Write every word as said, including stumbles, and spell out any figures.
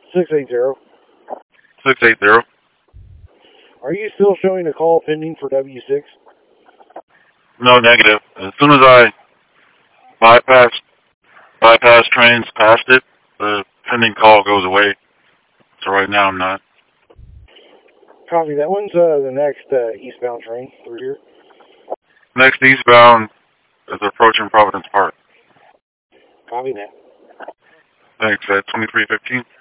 six eight zero. six eight zero. Are you still showing a call pending for W six? No, negative. As soon as I bypass bypass trains past it, the pending call goes away. So right now I'm not. Copy. That one's uh, the next uh, eastbound train through here. Next eastbound is approaching Providence Park. Copy that. Thanks, at twenty-three fifteen.